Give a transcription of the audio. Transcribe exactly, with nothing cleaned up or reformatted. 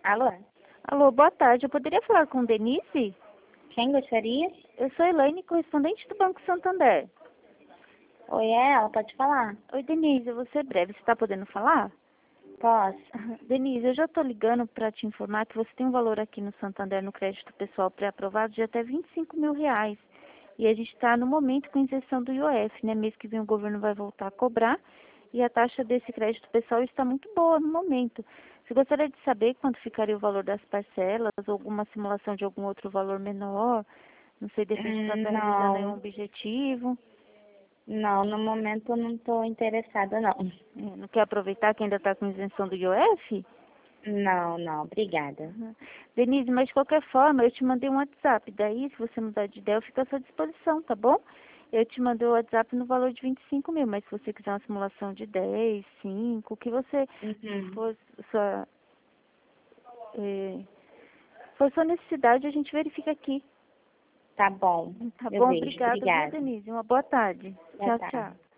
Alô? Alô, boa tarde. Eu poderia falar com Denise? Quem gostaria? Eu sou Elaine, correspondente do Banco Santander. Oi, é ela, pode falar? Oi, Denise, eu vou ser breve. Você está podendo falar? Posso? Denise, eu já estou ligando para te informar que você tem um valor aqui no Santander no crédito pessoal pré-aprovado de até vinte e cinco mil reais. E a gente está no momento com a isenção do I O F, né? Mês que vem o governo vai voltar a cobrar e a taxa desse crédito pessoal está muito boa no momento. Você gostaria de saber quanto ficaria o valor das parcelas ou alguma simulação de algum outro valor menor? Não sei, de repente para Hum, estar realizando aí um Não, objetivo. não, no momento eu não estou interessada, não. É, não quer aproveitar que ainda está com isenção do I O F? Não, não, obrigada. Uhum. Denise, mas de qualquer forma, eu te mandei um WhatsApp. Daí, se você mudar de ideia, eu fico à sua disposição, tá bom? Eu te mandei o WhatsApp no valor de vinte e cinco mil, mas se você quiser uma simulação de dez, cinco, o que você Uhum. for sua, eh, for sua necessidade, a gente verifica aqui. Tá bom, Tá eu bom? vejo. Obrigada, viu, Obrigada. Denise? Uma boa tarde. Boa Tchau, tarde. tchau.